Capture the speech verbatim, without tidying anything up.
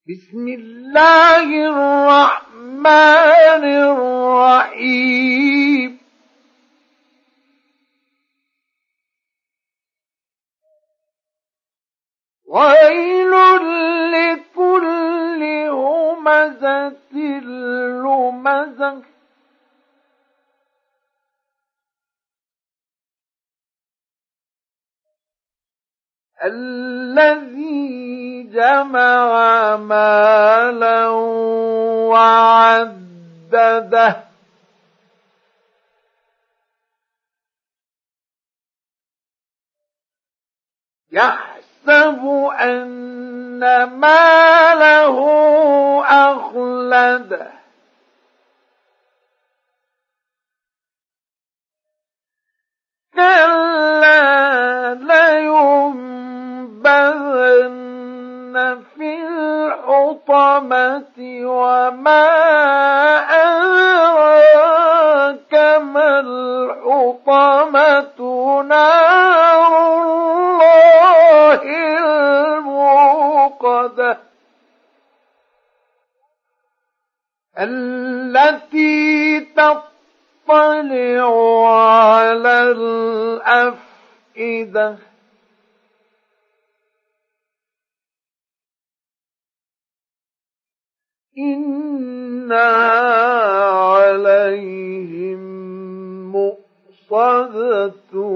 بسم الله الرحمن الرحيم ويل لكل همزة لمزة الذي جمع مالا وعدده يحسب أن ماله أخلده كلا لينبذن في الحطمة وما أدراك ما الحطمة نار الله الموقدة التي تطلع على الأفئدة إنها عليهم مؤصدة